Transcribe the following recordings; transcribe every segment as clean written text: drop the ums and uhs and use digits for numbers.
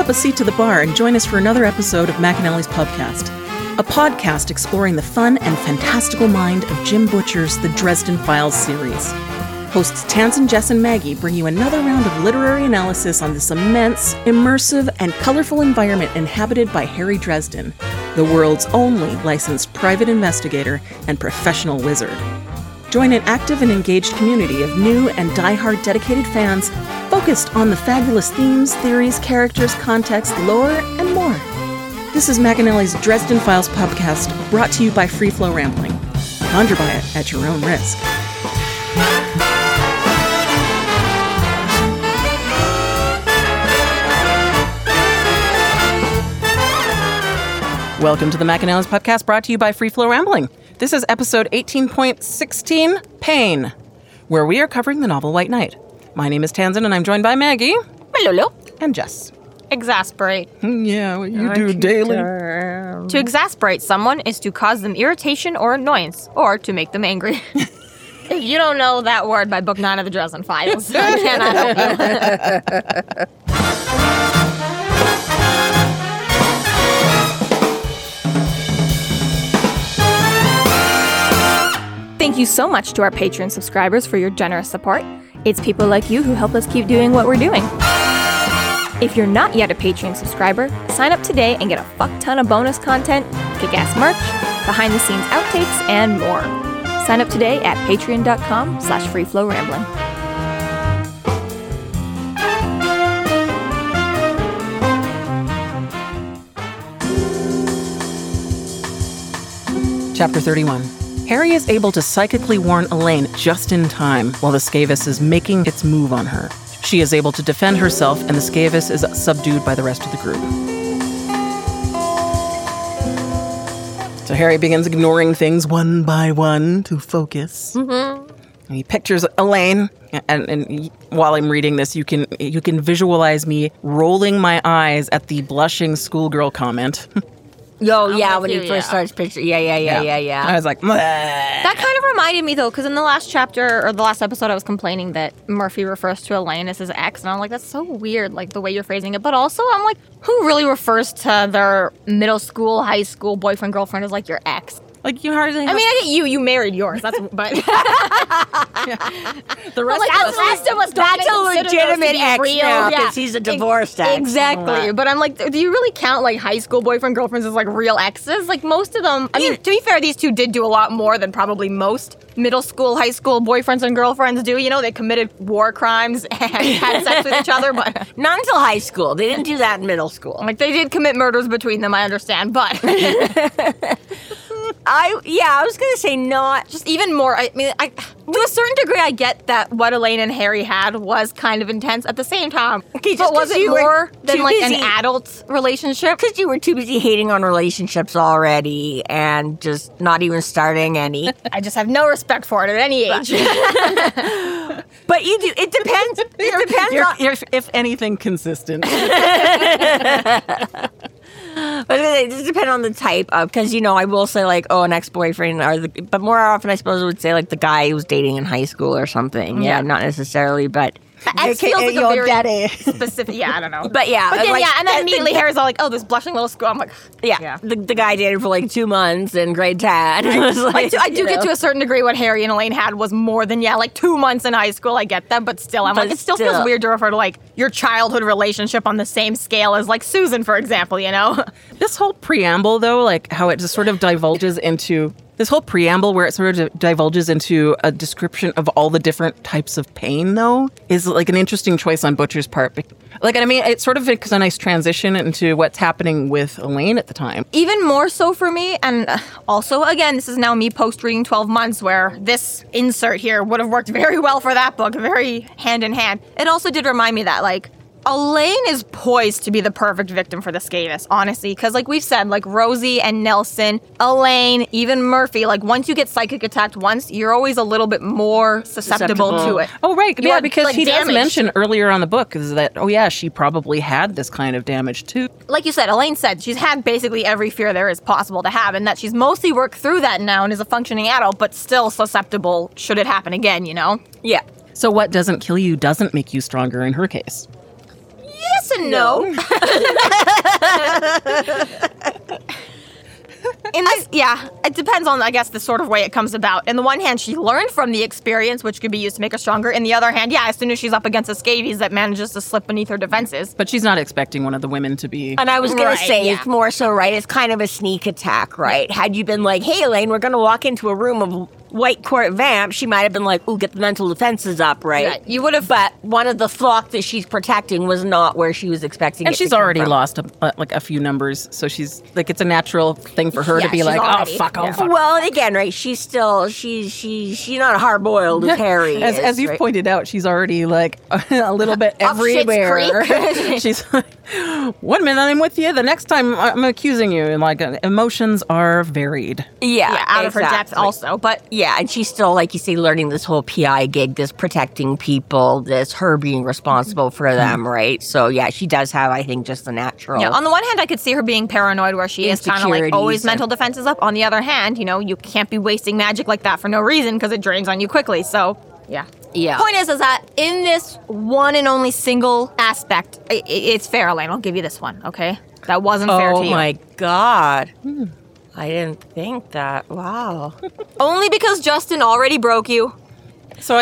up a seat to the bar and join us for another episode of McAnally's Pubcast, a podcast exploring the fun and fantastical mind of Jim Butcher's The Dresden Files series. Hosts Tansen, Jess, and Maggie bring you another round of literary analysis on this immense, immersive, and colorful environment inhabited by Harry Dresden, the world's only licensed private investigator and professional wizard. Join an active and engaged community of new and die-hard dedicated fans focused on the fabulous themes, theories, characters, context, lore, and more. This is McAnally's Dresden Files Pubcast, brought to you by Free Flow Rambling. Conjure by it at your own risk. Welcome to the McAnally's Podcast, brought to you by Free Flow Rambling. This is episode 18.16, Pain, where we are covering the novel White Knight. My name is Tansen, and I'm joined by Maggie. Hello. And Jess. Exasperate. Yeah, what you do daily. To exasperate someone is to cause them irritation or annoyance, or to make them angry. If you don't know that word by Book 9 of the Dresden Files, I cannot help you. Thank you so much to our Patreon subscribers for your generous support. It's people like you who help us keep doing what we're doing. If you're not yet a Patreon subscriber, sign up today and get a fuck ton of bonus content, kick-ass merch, behind-the-scenes outtakes, and more. Sign up today at patreon.com/freeflowrambling. Chapter 31. Harry is able to psychically warn Elaine just in time while the Skavis is making its move on her. She is able to defend herself, and the Skavis is subdued by the rest of the group. So Harry begins ignoring things one by one to focus. Mm-hmm. He pictures Elaine, and while I'm reading this, you can visualize me rolling my eyes at the blushing schoolgirl comment. Oh, yeah, when he first starts picturing. Yeah. I was like, Bleh. That kind of reminded me, though, because in the last chapter, or the last episode, I was complaining that Murphy refers to Elaine as his ex, and I'm like, that's so weird, like, the way you're phrasing it. But also, I'm like, who really refers to their middle school, high school boyfriend, girlfriend as, like, your ex? Like, you hardly have... I mean, I get you married yours, that's, but... The rest of us that's a legitimate ex now, because he's a divorced ex. Exactly, but I'm like, do you really count, like, high school boyfriend, girlfriends as, like, real exes? Like, most of them... I mean, to be fair, these two did do a lot more than probably most middle school, high school boyfriends and girlfriends do. You know, they committed war crimes and had sex with each other, but... Not until high school. They didn't do that in middle school. Like, they did commit murders between them, I understand, but... I was going to say not. Just even more, I mean, to a certain degree, I get that what Elaine and Harry had was kind of intense at the same time. Okay, but was it more than, like, an adult relationship? Because you were too busy hating on relationships already and just not even starting any. I just have no respect for it at any age. But you do. It depends. It depends you're, on... if anything, consistent. But it just depends on the type of, because, you know, I will say, like, an ex-boyfriend, but more often I suppose I would say, like, the guy who was dating in high school or something. Yeah, not necessarily, but... Ex feels like a very specific, I don't know. But yeah. But then, and then immediately Harry's all like, oh, this blushing little school. I'm like, The guy dated for like 2 months in grade 10. I do get to a certain degree what Harry and Elaine had was more than, like 2 months in high school. I get them, but still, it still feels weird to refer to like your childhood relationship on the same scale as like Susan, for example, you know? This whole preamble, though, like how it just sort of divulges into... This whole preamble where it sort of divulges into a description of all the different types of pain, though, is like an interesting choice on Butcher's part. Like, I mean, it sort of is a nice transition into what's happening with Elaine at the time. Even more so for me, and also, again, this is now me post-reading 12 months, where this insert here would have worked very well for that book, very hand-in-hand. It also did remind me that, like, Elaine is poised to be the perfect victim for the Skavis, honestly, because like we've said, like Rosie and Nelson, Elaine, even Murphy, like once you get psychic attacked once, you're always a little bit more susceptible to it. Oh, right. Yeah, because like, he does mention earlier on the book is that, she probably had this kind of damage too. Like you said, Elaine said she's had basically every fear there is possible to have, and that she's mostly worked through that now and is a functioning adult, but still susceptible should it happen again, you know? Yeah. So what doesn't kill you doesn't make you stronger in her case. Yes Yes and no. In this, it depends on, I guess, the sort of way it comes about. In the one hand, she learned from the experience, which could be used to make her stronger. In the other hand, as soon as she's up against a scabies that manages to slip beneath her defenses. But she's not expecting one of the women to be... And I was going to say, it's more so, right, it's kind of a sneak attack, right? Had you been like, hey, Elaine, we're going to walk into a room of white court vamp, she might have been like, ooh, get the mental defenses up, right? Yeah, you would have... But one of the flock that she's protecting was not where she was expecting and it she's to come already from. lost a few numbers, so she's like, it's a natural thing for her to be like, already, oh fuck. Well, and again, right, she's still, she's not hard-boiled as Harry is, as you've right? pointed out, she's already like a little bit everywhere. She's like, one minute I'm with you, the next time I'm accusing you, and like emotions are varied. Yeah, out of her depth also, but... Yeah, and she's still, like you say, learning this whole PI gig, this protecting people, this her being responsible for them, right? So, yeah, she does have, I think, just the natural... Yeah, on the one hand, I could see her being paranoid where she is kind of like always mental defenses up. On the other hand, you can't be wasting magic like that for no reason because it drains on you quickly. So, yeah. Point is that in this one and only single aspect, it's fair, Elaine. I'll give you this one, okay? That wasn't fair to you. Oh, my God. I didn't think that. Wow. Only because Justin already broke you. So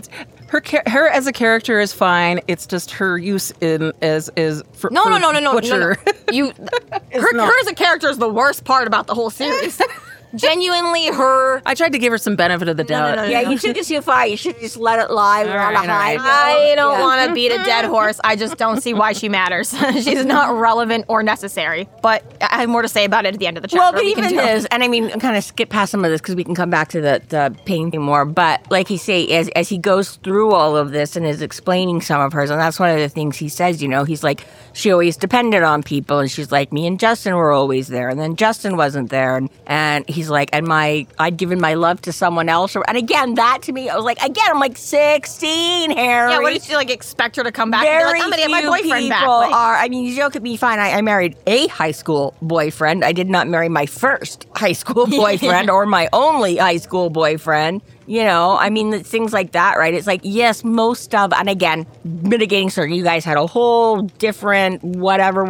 her as a character is fine. It's just her use in as for No. Butcher. Her as a character is the worst part about the whole series. Genuinely, her... I tried to give her some benefit of the doubt. No. Yeah, you should just you should just let it lie. We're on a high note. I don't want to beat a dead horse. I just don't see why she matters. She's not relevant or necessary. But I have more to say about it at the end of the chapter. Well, but even this, and I mean, kind of skip past some of this because we can come back to the painting more. But like you say, as he goes through all of this and is explaining some of hers, and that's one of the things he says, he's like, she always depended on people. And she's like, me and Justin were always there. And then Justin wasn't there. And he's like, I'd given my love to someone else. And again, that to me, I was like, I'm like 16, Harry. Yeah, what did she expect her to come back Very and be like, I'm going to get my boyfriend back? I mean, you joke at me, fine. I married a high school boyfriend. I did not marry my first high school boyfriend or my only high school boyfriend. I mean, things like that, right? It's like, yes, most of, and again, mitigating certain, you guys had a whole different whatever.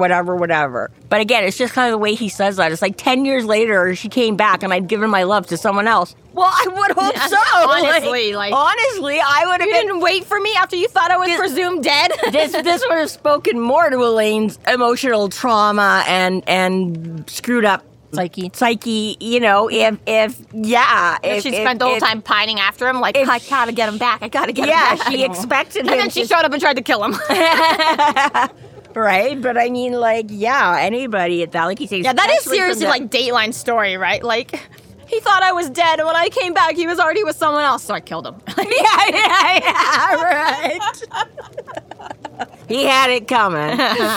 But again, it's just kind of the way he says that. It's like 10 years later, she came back and I'd given my love to someone else. Well, I would hope so. Honestly, I would have You didn't wait for me after you thought I was presumed dead? this would have spoken more to Elaine's emotional trauma and screwed up psyche, if she spent the whole time pining after him, like, I gotta get him back, I gotta get him back. Yeah, she expected him. And then she showed up and tried to kill him. Right? But I mean, anybody at that, like you say, yeah, that is seriously like Dateline story, right? Like, he thought I was dead, and when I came back, he was already with someone else, so I killed him. yeah, right. He had it coming.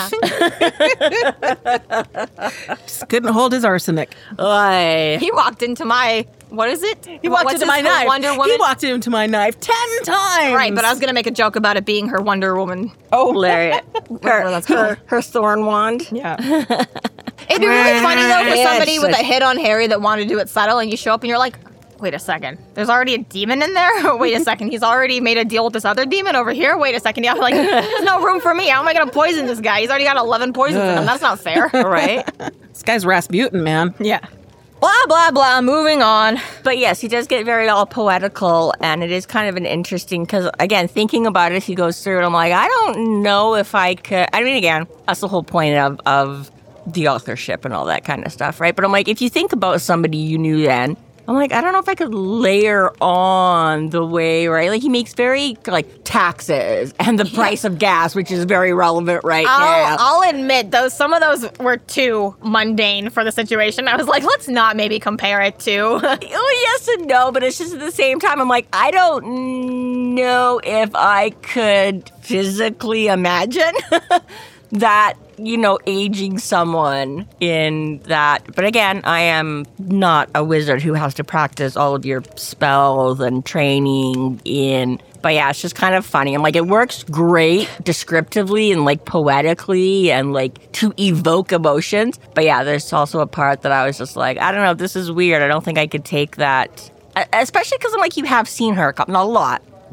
Just couldn't hold his arsenic. He walked into my... What is it? He walked into my knife. Wonder Woman? He walked into my knife 10 times. Right, but I was going to make a joke about it being her Wonder Woman. Oh, Lariat. her thorn wand. Yeah. It'd be really funny, though, for somebody with a hit on Harry that wanted to do it subtle, and you show up and you're like, wait a second, there's already a demon in there? Wait a second, he's already made a deal with this other demon over here? Wait a second, yeah, like, there's no room for me. How am I going to poison this guy? He's already got 11 poisons in him. That's not fair. Right? This guy's Rasputin, man. Yeah. Blah, blah, blah, moving on. But yes, he does get very all poetical, and it is kind of an interesting, because again, thinking about it, he goes through it, I'm like, I don't know if I could, I mean, again, that's the whole point of the authorship and all that kind of stuff, right? But I'm like, if you think about somebody you knew then, I'm like, I don't know if I could layer on the way, right? Like, he makes very, taxes and the price of gas, which is very relevant now. I'll admit, some of those were too mundane for the situation. I was like, let's not maybe compare it to... Oh, yes and no, but it's just at the same time, I'm like, I don't know if I could physically imagine that, aging someone in that. But again, I am not a wizard who has to practice all of your spells and training in. But yeah, it's just kind of funny. I'm like, it works great descriptively and poetically and to evoke emotions. But yeah, there's also a part that I was just like, I don't know, this is weird. I don't think I could take that. Especially because I'm like, you have seen her, not a lot,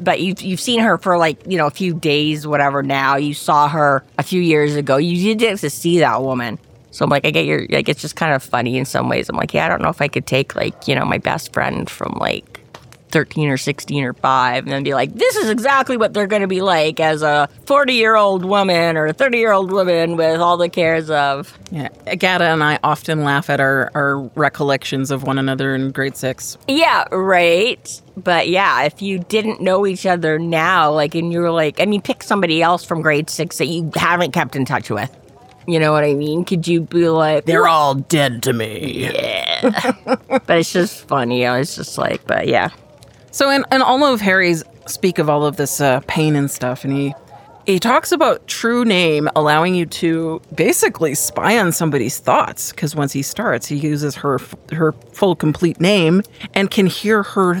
but you've seen her for like, a few days, whatever now. You saw her a few years ago. You did get to see that woman. So I'm like, I get it's just kind of funny in some ways. I'm like, yeah, I don't know if I could take like, my best friend from like 13 or 16 or 5 and then be like, this is exactly what they're going to be like as a 40-year-old woman or a 30-year-old woman with all the cares of. Yeah, Agatha and I often laugh at our recollections of one another in grade 6. Yeah, right. But yeah, if you didn't know each other now, like, and you were like, pick somebody else from grade 6 that you haven't kept in touch with. You know what I mean? Could you be like, they're all dead to me? Yeah. But it's just funny. It's just like, but yeah. So in all of Harry's speak of all of this pain and stuff, and he talks about true name allowing you to basically spy on somebody's thoughts, because once he starts, he uses her full complete name and can hear her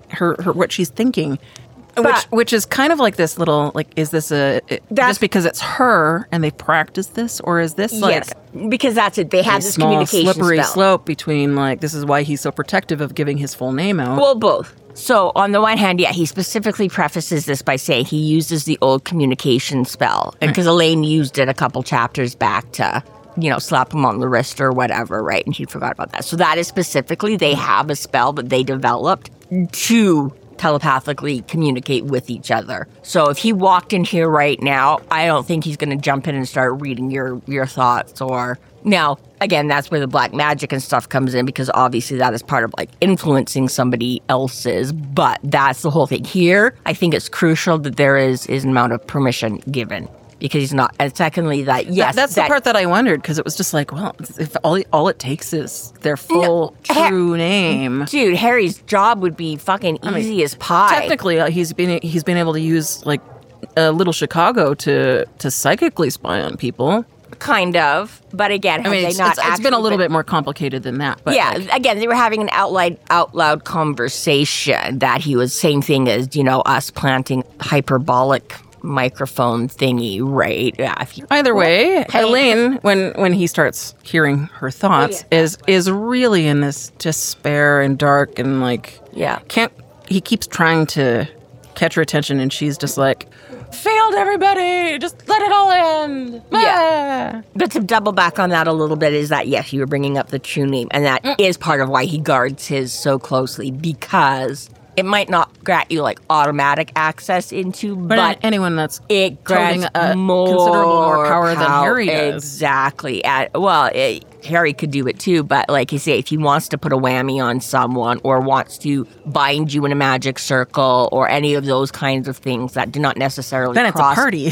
what she's thinking. Which is kind of like this little, like, is this just because it's her and they practiced this, or is this like... Yes, because that's it. They have this small, communication slippery spell. slope between, like, this is why he's so protective of giving his full name out. Well, both. So, on the one hand, yeah, he specifically prefaces this by saying he uses the old communication spell. Because Elaine used it a couple chapters back to, slap him on the wrist or whatever, right? And he forgot about that. So that is specifically, they have a spell that they developed to telepathically communicate with each other. So if he walked in here right now, I don't think he's going to jump in and start reading your thoughts or... Now, again, that's where the black magic and stuff comes in, because obviously that is part of like influencing somebody else's, but that's the whole thing. Here, I think it's crucial that there is an amount of permission given, because he's not. And secondly, that's the part that I wondered, because it was just like, well, if all it takes is their full true name. Dude, Harry's job would be fucking easy as pie. Technically, he's been able to use like Little Chicago to psychically spy on people. Kind of, but again, it's been a little bit more complicated than that. But yeah, again, they were having an out loud conversation that he was same thing as us planting hyperbolic microphone thingy, right? Yeah. Either way, Elaine, when he starts hearing her thoughts, is really in this despair and dark and like he keeps trying to catch her attention, and she's just like, failed everybody, just let it all end. Yeah. But to double back on that a little bit is that, yes, you were bringing up the true name, and that is part of why he guards his so closely, because it might not grant you like automatic access into, but anyone that's it grants considerable more power than Harry does. Exactly. Harry could do it too, but like you say, if he wants to put a whammy on someone or wants to bind you in a magic circle or any of those kinds of things that do not necessarily then cross... it's a party.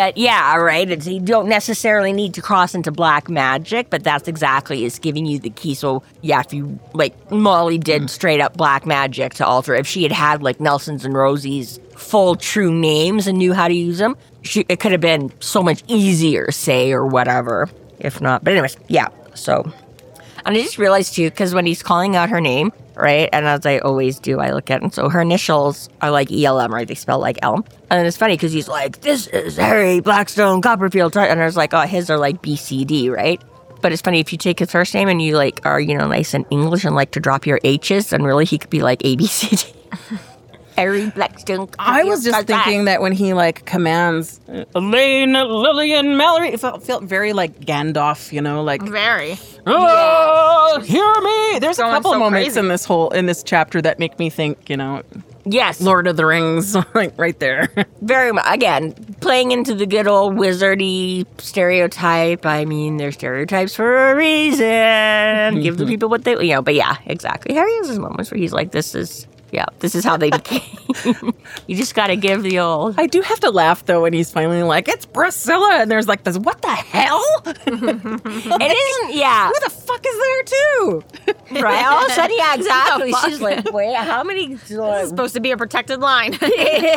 You don't necessarily need to cross into black magic, but that's exactly, it's giving you the key. So yeah, if you, like Molly did straight up black magic to alter, if she had like Nelson's and Rosie's full true names and knew how to use them, it could have been so much easier, say, or whatever, if not. But anyways, yeah. So, and I just realized too, because when he's calling out her name, right, and as I always do, I look at it, so her initials are like ELM, right? They spell like Elm. And it's funny because he's like, this is Harry Blackstone Copperfield, right? And I was like, oh, his are like BCD, right? But it's funny, if you take his first name and you like are, nice and English and like to drop your H's, then really he could be like ABCD. Harry Blackstone. I was just thinking that when he like commands Elaine, Lillian, Mallory, it felt very like Gandalf, like very. Oh, hear me! There's a couple so moments crazy. in this chapter that make me think, yes, Lord of the Rings, like right there. Very much. Again, playing into the good old wizardy stereotype. I mean, they're stereotypes for a reason. Give the people what they, But yeah, exactly. Harry has his moments where he's like, this is how they became. You just got to give the old... I do have to laugh, though, when he's finally like, it's Priscilla! And there's like this, what the hell? It isn't, yeah. Who the fuck is there, too? Right? All of a sudden, yeah, exactly. She's like, wait, how many... This is supposed to be a protected line. This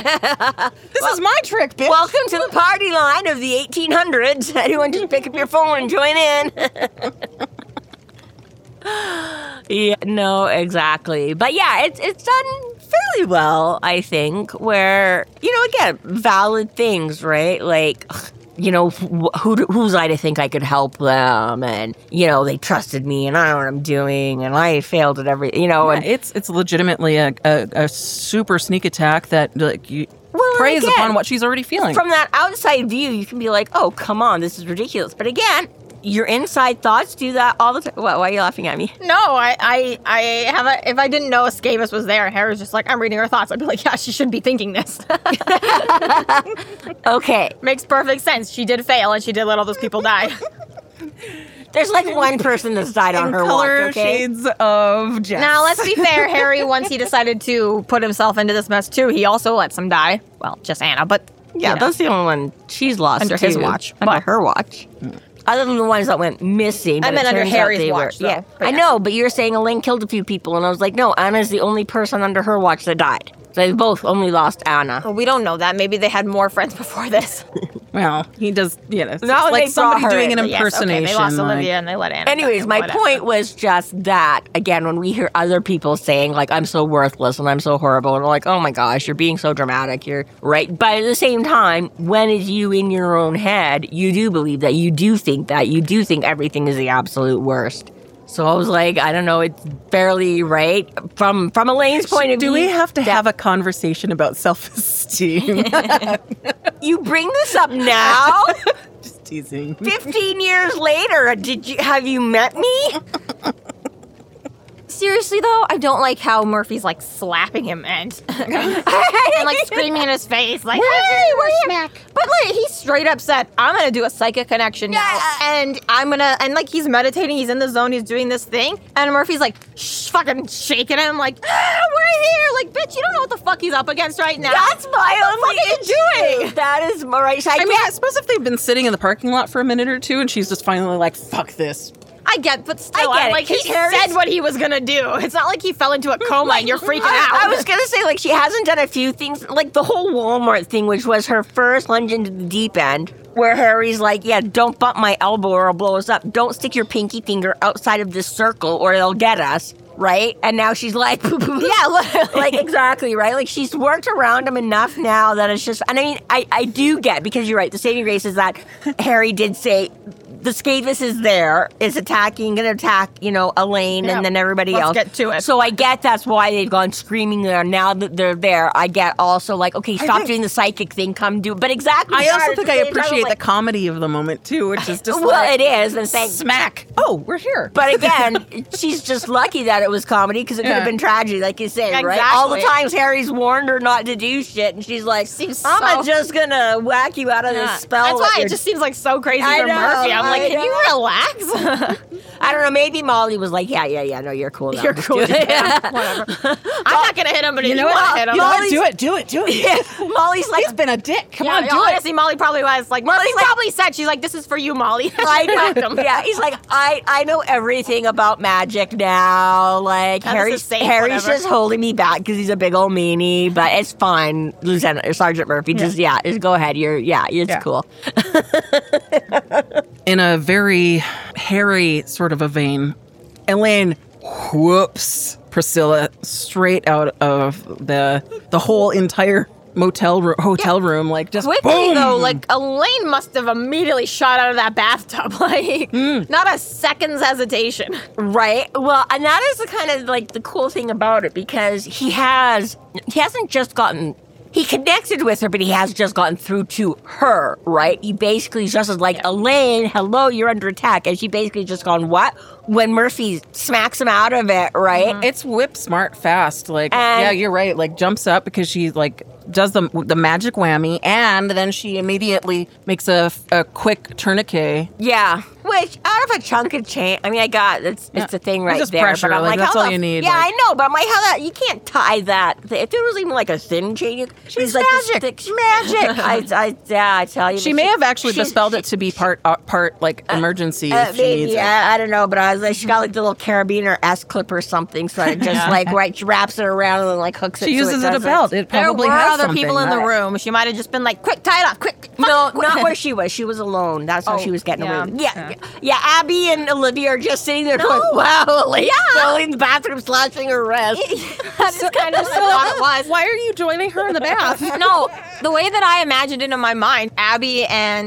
is my trick, bitch. Welcome to the party line of the 1800s. Anyone just pick up your phone and join in. Yeah, no, exactly. But yeah, it's done fairly well, I think, where, again, valid things, right? Like, who's I to think I could help them? And, they trusted me and I know what I'm doing and I failed at everything, and it's legitimately a super sneak attack that preys upon what she's already feeling. From that outside view, you can be like, oh, come on, this is ridiculous. But again, your inside thoughts do that all the time. Why are you laughing at me? No, I have if I didn't know Escavus was there and Harry was just like, I'm reading her thoughts, I'd be like, yeah, she should be thinking this. Okay. Makes perfect sense. She did fail and she did let all those people die. There's like one person that's died on her watch, okay? Shades of Jess. Now, let's be fair. Harry, once he decided to put himself into this mess too, he also let some die. Well, just Anna, but yeah, that's the only one she's lost under his watch. Under her watch. Other than the ones that went missing. I meant under Harry's watch, though. Yeah, I know, but you're saying Elaine killed a few people, and I was like, no, Anna's the only person under her watch that died. So they both only lost Anna. Well, we don't know that. Maybe they had more friends before this. Well, he does, it's Not like they somebody brought her doing an in, Yes, impersonation. okay, they lost like- Olivia and they let Anna Anyways, die. my Whatever. point was just that, again, when we hear other people saying, like, I'm so worthless and I'm so horrible, and we're like, oh my gosh, you're being so dramatic, you're right. But at the same time, when it's you in your own head, you do believe that, you do think everything is the absolute worst. So I was like, I don't know, it's barely right. From Elaine's point of view. Do we have to have a conversation about self-esteem? You bring this up now? Just teasing. 15 years later, have you met me? Seriously, though, I don't like how Murphy's, like, slapping him and like, screaming in his face, like, hey, we're smack. But, like, he's straight up said, I'm gonna do a psychic connection now, and like, he's meditating, he's in the zone, he's doing this thing, and Murphy's, like, fucking shaking him, like, we're here, like, bitch, you don't know what the fuck he's up against right now. That's my only What are you doing? That is my right. I mean, I suppose if they've been sitting in the parking lot for a minute or two and she's just finally like, fuck this. I get, but still, I get it, like, he 'cause Harry's- said what he was gonna do. It's not like he fell into a coma and you're freaking out. I was gonna say, like, she hasn't done a few things, like the whole Walmart thing, which was her first lunge into the deep end, where Harry's like, yeah, don't bump my elbow or it'll blow us up. Don't stick your pinky finger outside of this circle or it'll get us. Right? And now she's like, yeah, literally. like, exactly, right? Like, she's worked around him enough now that it's just, and I mean, I do get, because you're right, the saving grace is that Harry did say, the Escavus is there, is attacking, gonna attack, Elaine and then everybody else. Let's get to it. So I get that's why they've gone screaming there. Now that they're there, I get also like, okay, stop doing the psychic thing, come do. But exactly. I also at think the I same time, I'm appreciate the like, comedy of the moment too, which is just well, like, it is, and thank. smack. Oh, we're here. But again, she's just lucky that it was comedy because it could have been tragedy, like you said, right? All the Exactly. times Harry's warned her not to do shit, and she's like, Seems I'm so- just gonna whack you out of this spell. That's why that it you're-" just seems like so crazy I for know, Murphy. I'm like, I can you know. relax? I don't know, maybe Molly was like, yeah, no, you're cool now. You're Just cool. do it. Whatever. I'm not gonna hit him, but if you want to hit him, Molly's- Do it. Yeah, Molly's like, He's been a dick. Come yeah, on, do it. honestly, Molly probably was like, Molly like- probably said, she's like, this is for you, Molly. I Whacked know. him. Yeah, he's like, I know everything about magic now. Like, That is safe, Harry's whatever. just holding me back because he's a big old meanie, but it's fine, Lieutenant or Sergeant Murphy. Just go ahead. It's cool. In a very Harry sort of a vein, Elaine whoops Priscilla straight out of the whole entire hotel room, like just Quickly, boom. though, like, Elaine must have immediately shot out of that bathtub. Like, not a second's hesitation. Right. Well, and that is the kind of like the cool thing about it because he hasn't just gotten. He connected with her, but he has just gotten through to her, right? He basically just is like, Elaine, hello, you're under attack. And she basically just gone, what? When Murphy smacks him out of it, right? It's whip smart fast. Like, And- yeah, you're right. Like, jumps up because she like does the magic whammy, and then she immediately makes a quick tourniquet. Yeah. Which, out of a chunk of change, I mean, I got, it's a thing right just there. pressure, but I'm like, like, that's how all the- you need, Yeah, like- I know, but I'm like, how that, you can't tie that. If there was even like a thin chain, she's like magic. Magic. I tell you. She but may have actually she's- bespelled it to be part like emergency if she maybe, needs it. I don't know, but I was like, she got like the little carabiner S clip or something, so it just like right, wraps it around and then like hooks it. She so uses it a doesn't- belt. It There probably were has other something. people in the room. She might have just been like, quick, tie it off, quick. No, not where she was. She was alone. That's how she was getting yeah. away. Yeah. Abby and Olivia are just sitting there going, "Wow, Elaine's still in the bathroom slashing her wrist." That is kind of what it was. Why are you joining her in the bath? No, the way that I imagined it in my mind, Abby and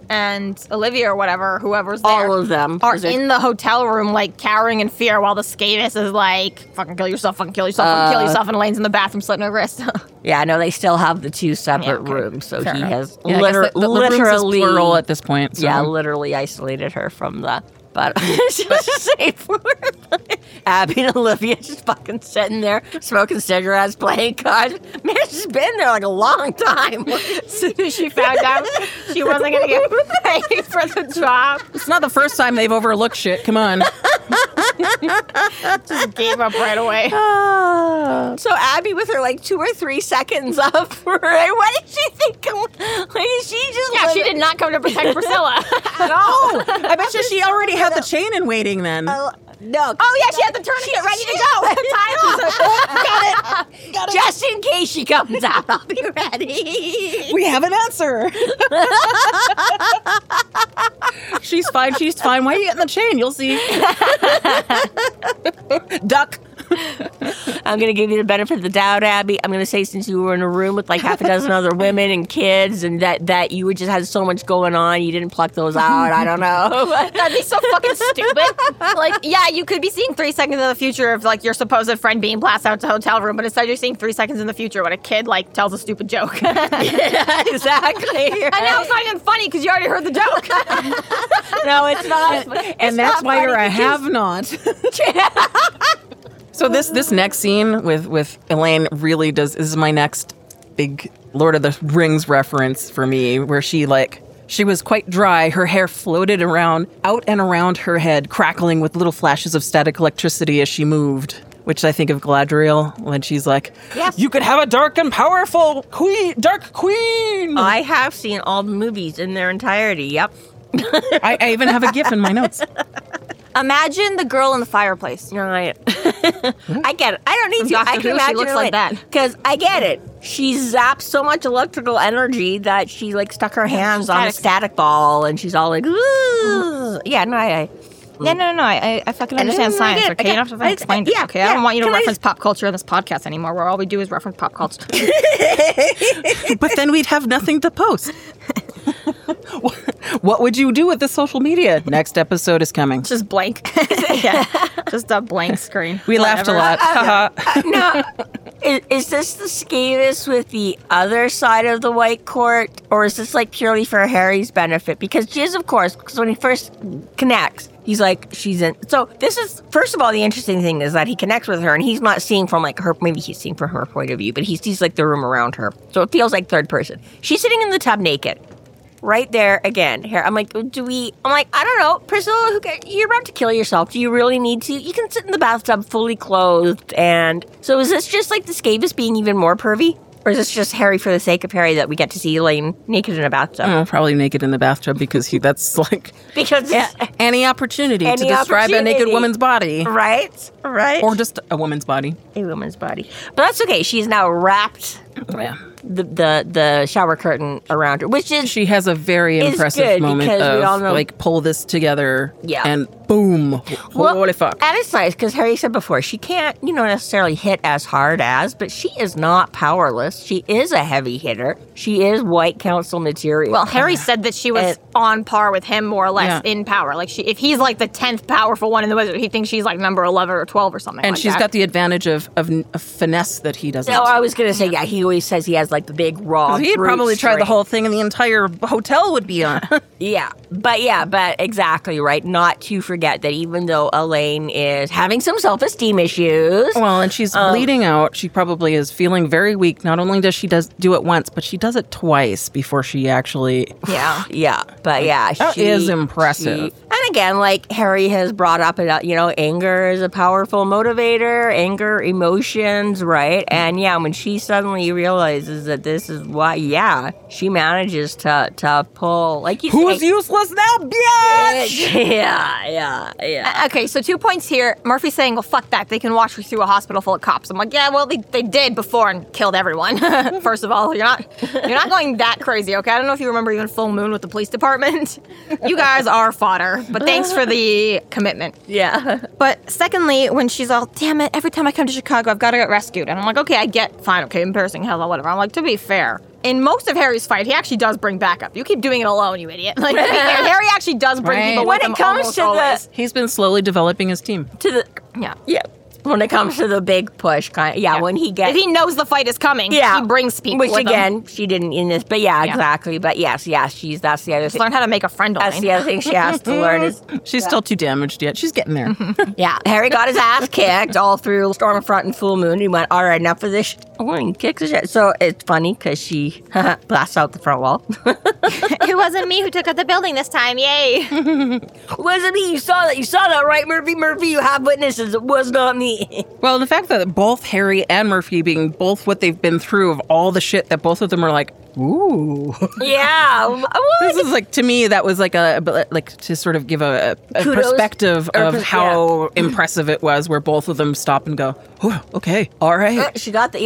and Olivia or whatever, whoever's there, All of them. are in the hotel room, like, cowering in fear while the Scabies is like, fucking kill yourself, fucking kill yourself, fucking kill yourself, and Elaine's in the bathroom slitting her wrist. Yeah, no, they still have the 2 separate okay. rooms, so Fair he enough. has Yeah, I guess the rooms is literally plural at this point. So. Yeah, literally isolated her from the. But she was safe for her. Abby and Olivia just fucking sitting there smoking cigarettes, playing cards. Man, she's been there like a long time. As soon as she found out she wasn't going to get paid for the job, It's not the first time they've overlooked shit. Come on. just gave up right away. So Abby with her like 2 or 3 seconds of right? What did she think? Like she just Yeah, she did not come to protect Priscilla. No, I bet you she already had the chain in waiting then. No. Oh, yeah, she had the tourniquet ready to go. Tie it on. Got it. Just in case she comes out, I'll be ready. We have an answer. She's fine. She's fine. Why are you getting the chain? You'll see. Duck. I'm going to give you the benefit of the doubt, Abby. I'm going to say since you were in a room with like half a dozen other women and kids and that you just had so much going on, you didn't pluck those out. I don't know. That'd be so fucking stupid. Like, yeah, you could be seeing 3 seconds in the future of, like, your supposed friend being blasted out to a hotel room, but instead you're seeing 3 seconds in the future when a kid, like, tells a stupid joke. Yeah, exactly. And now it's not even funny because you already heard the joke. No, it's not. And that's why you're a have-not. So this next scene with Elaine really does. This is my next big Lord of the Rings reference for me, where she was quite dry. Her hair floated around, out and around her head, crackling with little flashes of static electricity as she moved. Which I think of Galadriel when she's like, Yes. "You could have a dark and powerful dark queen." I have seen all the movies in their entirety. Yep. I even have a GIF in my notes. Imagine the girl in the fireplace. No, I get it. I don't need to. Doctor I Who, can she imagine looks like that. Because I get it. She zapped so much electrical energy that she like stuck her hands on a static ball, and she's all like, "Ooh." Yeah, no, I No. I fucking understand I science, get it. okay? You don't have to explain it. Yeah, Okay, I don't yeah. want you to Can I reference pop culture in this podcast anymore, where all we do is reference pop culture. But then we'd have nothing to post. What would you do with the social media? Next episode is coming. Just blank. Yeah, just a blank screen. We laughed a lot. Haha. No. Is this the Scabies with the other side of the White Court, or is this like purely for Harry's benefit? Because Jiz, of course, because when he first connects, he's like, she's in. So this is, first of all, the interesting thing is that he connects with her, and he's not seeing from like her, maybe he's seeing from her point of view, but he sees like the room around her. So it feels like third person. She's sitting in the tub naked. Right there again. Here, I'm like, I don't know, Priscilla, you're about to kill yourself. Do you really need to? You can sit in the bathtub fully clothed. And so is this just like the Scabies being even more pervy? Or is this just Harry for the sake of Harry that we get to see Elaine naked in a bathtub? Oh, probably naked in the bathtub because that's like Because any opportunity to Any describe a naked opportunity. woman's body. right? Or just a woman's body. A woman's body. But that's okay. She's now wrapped Yeah. the shower curtain around her, which is She has a very It's impressive good moment because we all of know- like pull this together Yeah. and boom. Holy fuck. And it's nice because Harry said before, she can't, necessarily hit as hard as, but she is not powerless. She is a heavy hitter. She is White Council material. Well, Harry said that she was on par with him, more or less, Yeah. in power. Like, if he's like the 10th powerful one in the Wizard, he thinks she's like number 11 or 12 or something. And like she's that. got the advantage of finesse that he doesn't. No, I was going to say, he always says he has like the big raw. He'd brute probably try the strength. whole thing and the entire hotel would be on. Yeah, but exactly right. Not to forget that even though Elaine is having some self-esteem issues. Well, and she's bleeding out. She probably is feeling very weak. Not only does she do it once, but she does it twice before she actually. Yeah, but yeah, That is impressive. And again, like Harry has brought up, anger is a powerful motivator, anger, emotions, right? And yeah, when she suddenly realizes that this is what, she manages to pull, like you Who's say, useless now, bitch? Yeah. Okay, so 2 points here. Murphy's saying, well, fuck that. They can watch me through a hospital full of cops. I'm like, yeah, well, they did before and killed everyone. First of all, you're not going that crazy, okay? I don't know if you remember even Full Moon with the police department. You guys are fodder, but thanks for the commitment. Yeah. But secondly, when she's all, damn it, every time I come to Chicago, I've got to get rescued. And I'm like, okay, I get, fine, okay, embarrassing, hell, whatever. I'm like, to be fair, in most of Harry's fight, he actually does bring backup. You keep doing it alone, you idiot. Like, Harry actually does bring Right. people When with it him comes almost to always. He's been slowly developing his team. Yeah. When it comes to the big push, when he gets... If he knows the fight is coming, he brings people Which, with him. again, she didn't in this, but exactly. But yes, that's the other thing. Learn how to make a friend, That's Elaine. the other thing she has to learn is... She's still too damaged yet. She's getting there. Yeah, Harry got his ass kicked all through Stormfront and Full Moon. He went, all right, enough of this. He kicks his shit. So it's funny because she blasts out the front wall. It wasn't me who took out the building this time. Yay. Wasn't me. You saw that, right, Murphy? Murphy, you have witnesses. It was not me. Well, the fact that both Harry and Murphy, being both what they've been through of all the shit that both of them are like, ooh. Yeah. This is like, to me, that was like to sort of give a perspective of how impressive it was, where both of them stop and go, oh, okay, all right. She got the,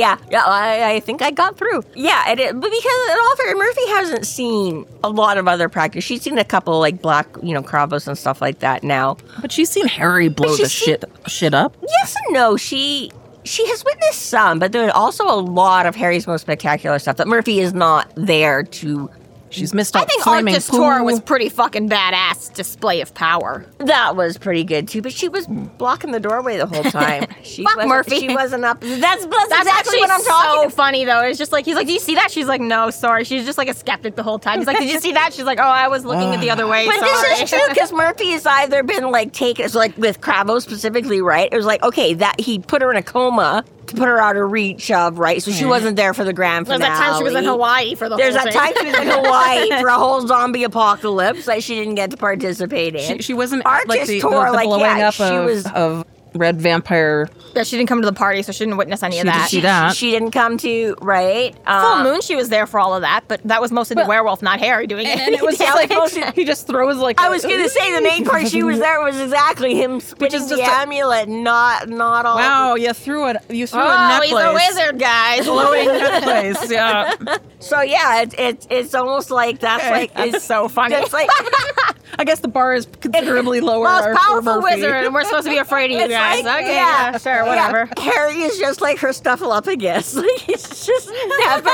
I think I got through. Yeah, but because in all fair, Murphy hasn't seen a lot of other practice. She's seen a couple like black, Kravos and stuff like that now. But she's seen Harry blow the shit up. Yes and no. She has witnessed some, but there's also a lot of Harry's most spectacular stuff that Murphy is not there to... She's missed I out think flaming Arctis Tor pool. was pretty fucking badass display of power. That was pretty good too, but she was blocking the doorway the whole time. Fuck Murphy. She wasn't up. That's That's exactly what I'm so talking. funny though. It's just like he's like, "Do you see that?" She's like, "No, sorry." She's just like a skeptic the whole time. He's like, "Did you see that?" She's like, "Oh, I was looking at the other way." But sorry. this is true because Murphy has either been like taken, so like with Kravos specifically, right? It was like, okay, that he put her in a coma to put her out of reach of, right? So she wasn't there for the grand There's finale. that time she was in Hawaii for the There's whole that thing. time she was in Hawaii for a whole zombie apocalypse that she didn't get to participate in. She wasn't Arctis like the Tor, like, blowing yeah, up she of, was- of Red Vampire. Yeah, she didn't come to the party, so she didn't witness any of didn't that. see that. She didn't come to, right? Full Moon, she was there for all of that, but that was mostly the werewolf, not Harry, doing it. And it was just like, he just throws like... I was going to say the main part she was there was exactly him spinning is the just a- amulet, not all. Wow, you threw a necklace. Oh, he's a wizard, guys. Glowing necklace, yeah. So yeah, it's almost like It's so funny. It's like I guess the bar is considerably lower. Most for powerful Murphy. wizard, and we're supposed to be afraid of you It's guys. like, Okay, yeah. yeah, sure, whatever. Yeah, Harry is just like her Snuffleupagus. Like he's just never.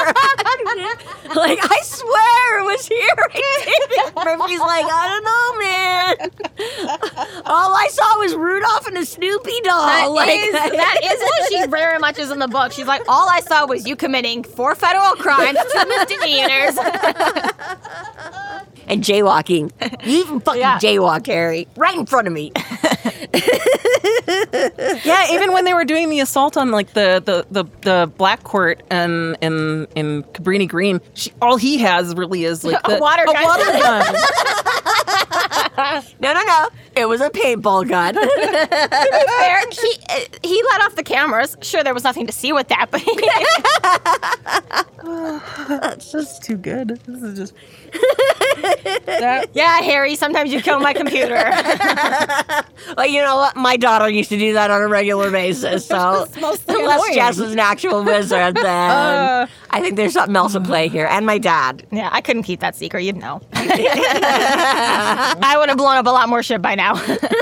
Like I swear it was here. I did it. Murphy's like, I don't know, man. All I saw was Rudolph and a Snoopy doll. That is what she very much is in the book. She's like, all I saw was you committing 4 federal crimes, 2 misdemeanors. And jaywalking. You even fucking jaywalk, Harry. Right in front of me. Yeah, even when they were doing the assault on like the Black Court and in Cabrini Green, all he has really is like A water gun. gun. No. It was a paintball gun. Fair. He let off the cameras. Sure, there was nothing to see with that, but That's just too good. This is just. yeah, Harry, sometimes you kill my computer. Well, you know what? My daughter used to do that on a regular basis, so unless annoying. Jess is an actual wizard, then I think there's something else at play here. And my dad. Yeah, I couldn't keep that secret, you'd know. I would have blown up a lot more shit by now.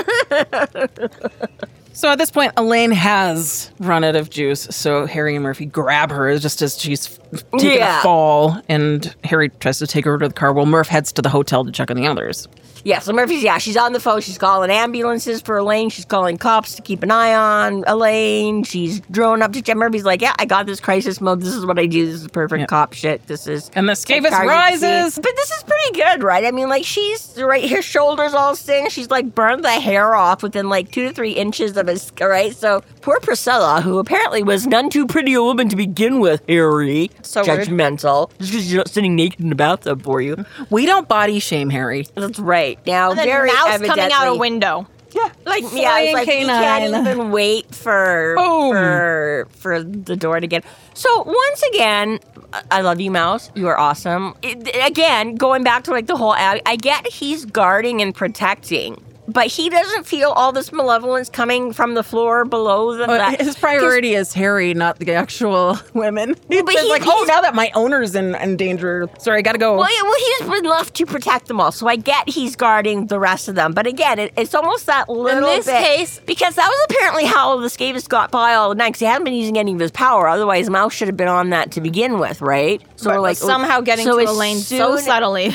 So at this point, Elaine has run out of juice, so Harry and Murphy grab her just as she's taking a fall, and Harry tries to take her to the car while Murph heads to the hotel to check on the others. Yeah, so Murphy's, she's on the phone. She's calling ambulances for Elaine. She's calling cops to keep an eye on Elaine. She's drone up to Jen. Murphy's like, yeah, I got this crisis mode. This is what I do. This is perfect cop shit. This is... And the Skavis Target rises! scene. But this is pretty good, right? I mean, like, she's, right, her shoulders all sting. She's, like, burned the hair off within, like, 2 to 3 inches of his, right? So, poor Priscilla, who apparently was none too pretty a woman to begin with, Harry. So rude. Judgmental. Just because she's not sitting naked in the bathtub for you. We don't body shame Harry. That's right. Now, And then very mouse evidently... coming out a window. Yeah, like Flying it's like you can't canine. even wait for the door to get. So once again, I love you, Mouse. You are awesome. Again, going back to like the whole, I get he's guarding and protecting, but he doesn't feel all this malevolence coming from the floor below the. His priority is Harry, not the actual women. But He's like, now that my owner's in danger, sorry, I gotta go. Well, he's been left to protect them all, so I get he's guarding the rest of them. But again, it's almost that little In this case, because that was apparently how the Skavis got by all night, because he hadn't been using any of his power. Otherwise, Mouse should have been on that to begin with, right? So but somehow getting to Elaine so subtly.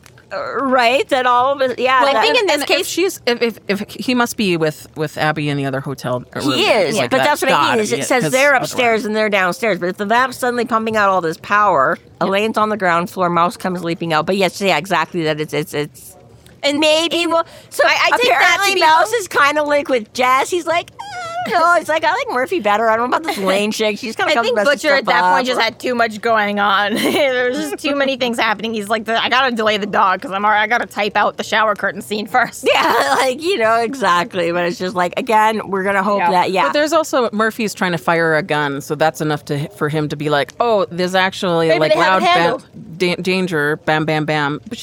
Right, that all of it, yeah. Well, I think in this case, if he must be with Abby in the other hotel. He is, but that's what I mean. Is it says they're upstairs and they're downstairs. But if the vamp's suddenly pumping out all this power, Elaine's on the ground floor, Mouse comes leaping out. But yes, yeah, exactly. That it's and maybe so I think apparently Mouse is kind of like with Jess. He's like, no, it's like I like Murphy better. I don't know about this Elaine chick. She's kind of. I think Butcher at that point just had too much going on. There's just too many things happening. He's like, I gotta delay the dog because I gotta type out the shower curtain scene first. Yeah, like exactly. But it's just like again, we're gonna hope that But there's also Murphy's trying to fire a gun, so that's enough for him to be like, oh, there's actually Maybe loud danger, bam, bam, bam. But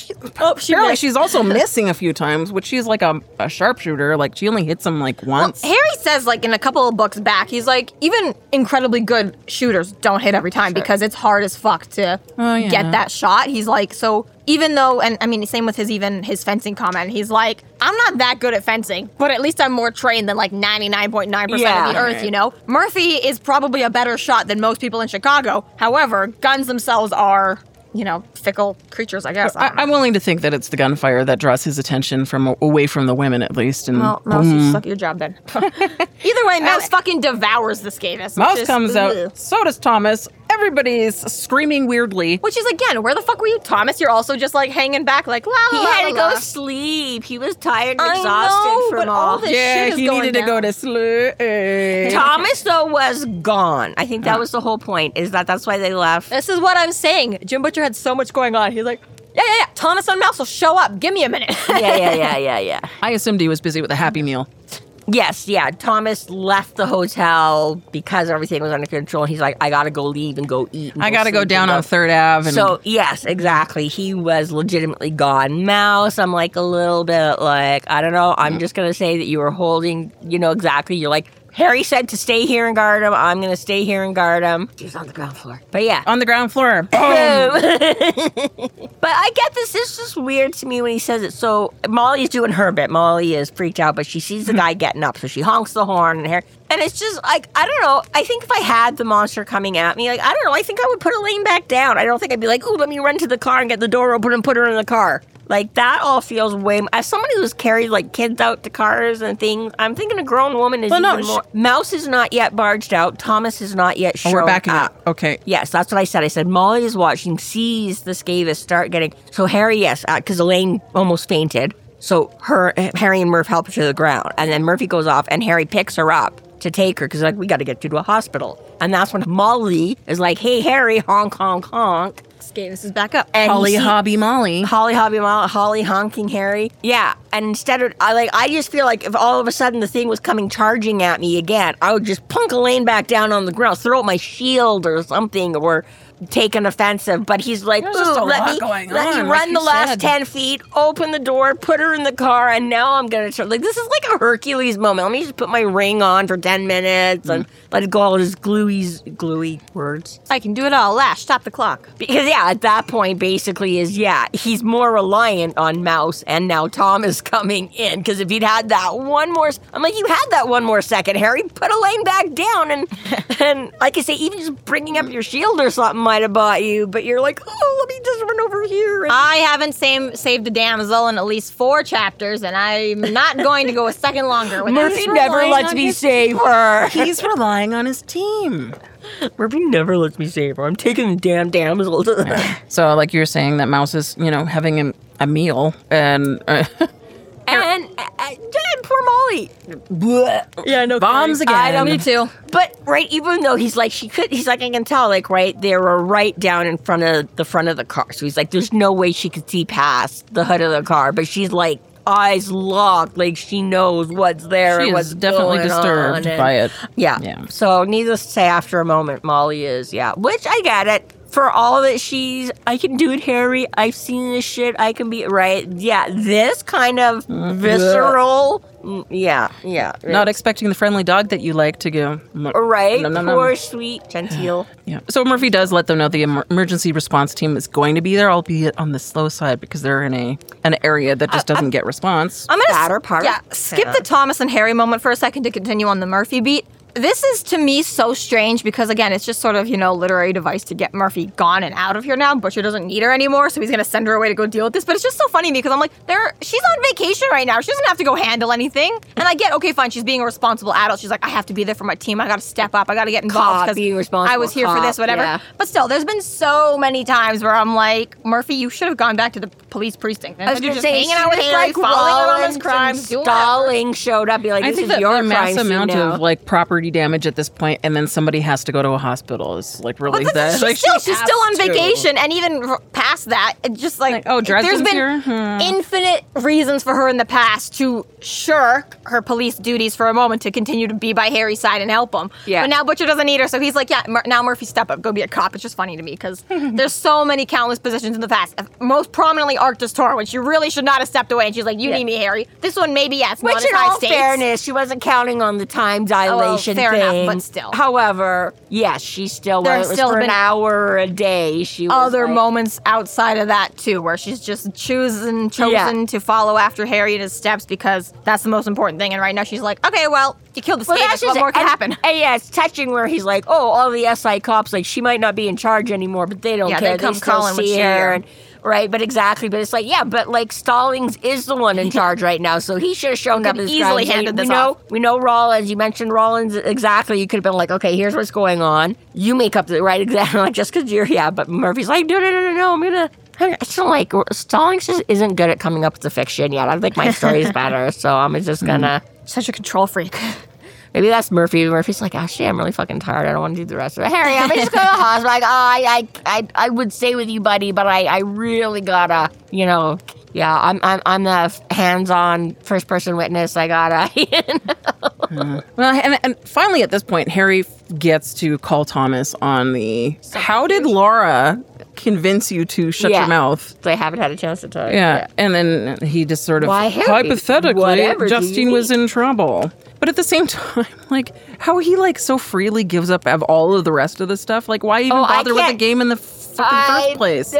she's also missing a few times, which she's like a sharpshooter. Like she only hits him like once. Well, Harry says like in a couple of books back, he's like, even incredibly good shooters don't hit every time because it's hard as fuck to get that shot. He's like, so even though, and I mean, same with his fencing comment. He's like, I'm not that good at fencing, but at least I'm more trained than like 99.9% of the earth, you know? Murphy is probably a better shot than most people in Chicago. However, guns themselves are, fickle creatures, I guess. I'm willing to think that it's the gunfire that draws his attention away from the women, at least. And Mouse, you suck your job then. Either way, Mouse fucking devours the Skavis. Mouse comes out, so does Thomas. Everybody's screaming weirdly. Which is, again, where the fuck were you, Thomas? You're also just, like, hanging back, like, la, la, He had to la, go la. sleep. He was tired and exhausted from all this shit is he going needed to go to sleep. Thomas, though, was gone. I think that was the whole point, is that's why they left. This is what I'm saying. Jim Butcher had so much going on. He's like, yeah. Thomas and Mouse will show up. Give me a minute. Yeah. I assumed he was busy with a Happy Meal. Yes, yeah. Thomas left the hotel because everything was under control. He's like, I gotta go leave and go eat. I gotta go down on 3rd Ave. So, yes, exactly. He was legitimately gone. Mouse, I'm like a little bit like, I don't know. I'm just gonna say that you were holding, exactly. You're like, Harry said to stay here and guard him. I'm going to stay here and guard him. He's on the ground floor. But yeah. On the ground floor. Boom. But I get this. It's just weird to me when he says it. So Molly's doing her bit. Molly is freaked out, but she sees the guy getting up. So she honks the horn and Harry. And it's just like, I don't know. I think if I had the monster coming at me, like, I don't know. I think I would put Elaine back down. I don't think I'd be like, oh, let me run to the car and get the door open and put her in the car. Like, that all feels way... As somebody who's carried, like, kids out to cars and things, I'm thinking a grown woman is even more... Mouse is not yet barged out. Thomas is not yet shown we're backing up. Okay. Yes, that's what I said. I said, Molly is watching, sees the Skavis start getting... So Harry, yes, because Elaine almost fainted. So Harry and Murph help her to the ground. And then Murphy goes off, and Harry picks her up to take her, because, like, we got to get you to a hospital. And that's when Molly is like, hey, Harry, honk, honk, honk. Skavis is back up. And Holly Molly, Holly honking Harry. Yeah, and instead of, I just feel like if all of a sudden the thing was coming charging at me again, I would just punk Elaine back down on the ground, throw out my shield or something, or take an offensive. But he's like, let me run the last 10 feet, open the door, put her in the car, and now I'm going to, like, this is like a Hercules moment. Let me just put my ring on for 10 minutes and let it go all his gluey words. I can do it all. Lash, stop the clock. Because, yeah, at that point, basically, he's more reliant on Mouse, and now Tom is coming in. Because if he'd had that one more... I'm like, you had that one more second, Harry. Put Elaine back down, and like I say, even just bringing up your shield or something might have bought you, but you're like, oh, let me just run over here. I haven't saved a damsel in at least 4 chapters, and I'm not going to go a second longer with Murphy never lets me save her. He's relying on his team. Murphy never lets me save her. I'm taking the damn damsel. So, like you're saying, that Mouse is, having a meal, and... And poor Molly. Yeah, no bombs again. I know, me too. But right, even though he's like, I can tell, like, right, they were right down in front of the car. So he's like, there's no way she could see past the hood of the car. But she's like, eyes locked, like she knows what's there. She and what's is definitely disturbed by it. Yeah. So needless to say, after a moment, Molly is, which I get it. for all that I can do it, Harry. I've seen this shit. I can be, right? Yeah, this kind of visceral. Yeah. Not expecting the friendly dog that you like to go. Right? Poor, sweet, genteel. Yeah. So Murphy does let them know the emergency response team is going to be there, albeit on the slow side because they're in an area that just doesn't get response. I'm gonna Latter part. Yeah, skip the Thomas and Harry moment for a second to continue on the Murphy beat. This is, to me, so strange because, again, it's just sort of, literary device to get Murphy gone and out of here now. Butcher doesn't need her anymore, so he's going to send her away to go deal with this. But it's just so funny because I'm like, she's on vacation right now. She doesn't have to go handle anything. And I get, okay, fine, she's being a responsible adult. She's like, I have to be there for my team. I got to step up. I got to get involved because I was here for this, whatever. Yeah. But still, there's been so many times where I'm like, Murphy, you should have gone back to the police precinct. I was just say, hanging out with Harry, following on this crime. Stalling showed up. Be like, I think that the mass amount of property damage at this point, and then somebody has to go to a hospital is really that. She's still on vacation, and even past that, it's just there's been infinite reasons for her in the past to shirk her police duties for a moment to continue to be by Harry's side and help him. Yeah. But now Butcher doesn't need her, so he's like, now Murphy, step up, go be a cop. It's just funny to me because there's so many countless positions in the past. Most prominently Arctus Tor, when she really should not have stepped away, and she's like, you need me, Harry. This one, maybe, it's which not in as high all stakes. Fairness, she wasn't counting on the time dilation fair thing. enough, but still. However, yes, she still was for an hour or a day. She was other moments outside of that too, where she's just chosen to follow after Harry in his steps because that's the most important thing. And right now she's like, okay, well, you killed the Skavis. What more can happen? And yeah, it's touching where he's like, oh, all the SI cops, she might not be in charge anymore, but they don't care. They still see her. Right, but exactly. But it's but Stallings is the one in charge right now, so he should have shown up as easily handed this off. We know Rollins. You mentioned Rollins exactly. You could have been like, okay, here's what's going on. You make up the right example, just because you're But Murphy's like, no. I'm gonna. I still Stallings just isn't good at coming up with the fiction yet. I think my story is better, so I'm just gonna. Such a control freak. Maybe that's Murphy. Murphy's like, actually, I'm really fucking tired. I don't want to do the rest of it. Harry, I'm just going to the hospital. I would stay with you, buddy, but I really gotta, I'm the hands-on first-person witness. I gotta, Well, and finally at this point, Harry gets to call Thomas on the, how did Laura convince you to shut your mouth? They haven't had a chance to talk. Yeah, and then he just sort of, hypothetically, Justine was in trouble. But at the same time, how he so freely gives up of all of the rest of the stuff. Why even bother with the game in the first place?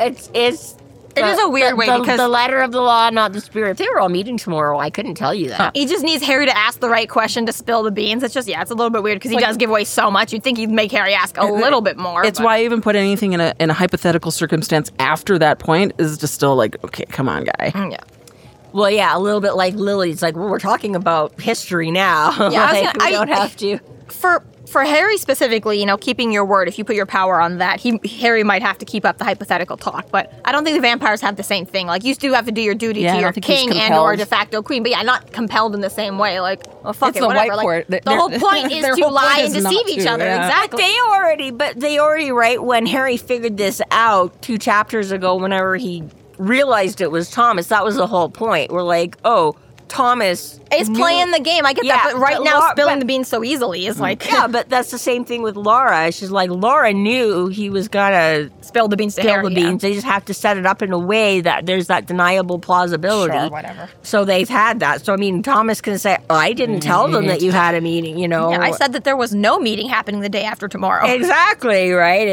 It is a weird way because the letter of the law, not the spirit. If they were all meeting tomorrow, I couldn't tell you that. He just needs Harry to ask the right question to spill the beans. It's just, it's a little bit weird because he does give away so much. You'd think he'd make Harry ask a little bit more. It's why I even put anything in a hypothetical circumstance after that point is just still okay, come on, guy. Yeah. Well, yeah, a little bit like Lily. It's we're talking about history now. Yeah, we don't have to. For Harry specifically, keeping your word, if you put your power on that, Harry might have to keep up the hypothetical talk. But I don't think the vampires have the same thing. You do have to do your duty to your king and or de facto queen. But not compelled in the same way. Fuck it's it, whatever. White court. The whole point is to lie and deceive each other. Yeah. Exactly. They already, right, when Harry figured this out 2 chapters ago, whenever he realized it was Thomas, that was the whole point. We're Thomas is playing the game. I get that, but right now spilling the beans so easily is yeah, but that's the same thing with Laura. She's Laura knew he was gonna spill the beans to Harry. They just have to set it up in a way that there's that deniable plausibility. Sure, whatever. So they've had that. So Thomas can say, I didn't tell them that you had a meeting. Yeah, I said that there was no meeting happening the day after tomorrow. Exactly, right?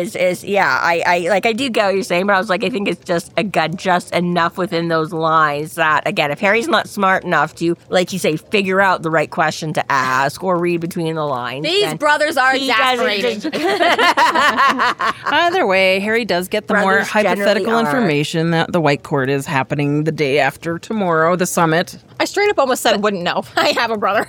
I do get what you're saying, but I was I think it's just enough within those lines that, again, if Harry's not smart enough to, you say, figure out the right question to ask or read between the lines. These brothers are exasperating. Either way, Harry does get the more hypothetical information that the White Court is happening the day after tomorrow, the summit. I straight up almost said wouldn't know. I have a brother.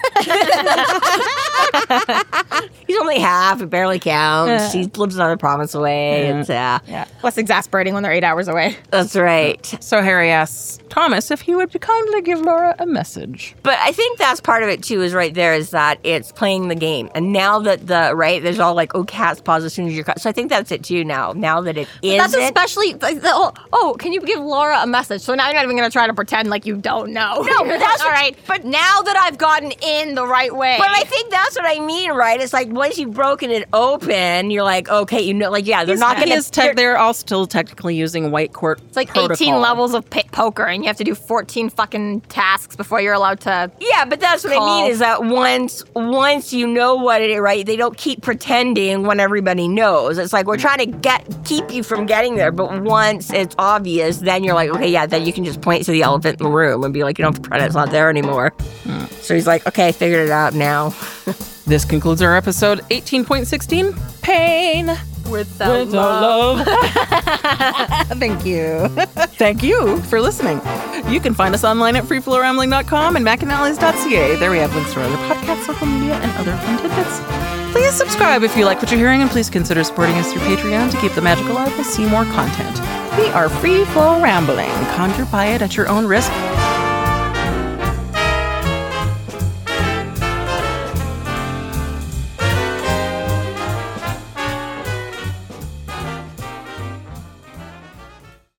He's only half. It barely counts. He lives another province away. It's less exasperating when they're 8 hours away. That's right. So Harry asks Thomas if he would kindly give Laura a message. But I think that's part of it too. Is right there is that it's playing the game, and now that there's all like cats pause as soon as you're cut. So I think that's it too. Now that it is, that's especially like can you give Laura a message? So now you're not even gonna try to pretend like you don't know. No, but that's all right. But now that I've gotten in the right way, but I think that's what I mean, right? It's like once you've broken it open, you're like, okay, they're not gonna. They're all still technically using white court. It's like protocol. 18 levels of poker, and you have to do 14 fucking tasks before you're allowed to. Yeah, but that's what I mean is that once you know what it is, right? They don't keep pretending when everybody knows. It's like we're trying to keep you from getting there, but once it's obvious, then you're like, okay, yeah, then you can just point to the elephant in the room and be like, you don't have to pretend it's not there anymore. So he's like, okay, I figured it out now. This concludes our episode 18.16, Pain With love. Thank you. Thank you for listening. You can find us online at freeflowrambling.com and macanallies.ca. There we have links to our other podcasts, social media, and other fun tidbits. Please subscribe if you like what you're hearing, and please consider supporting us through Patreon to keep the magic alive and see more content. We are Free Flow Rambling. Conjure by it at your own risk.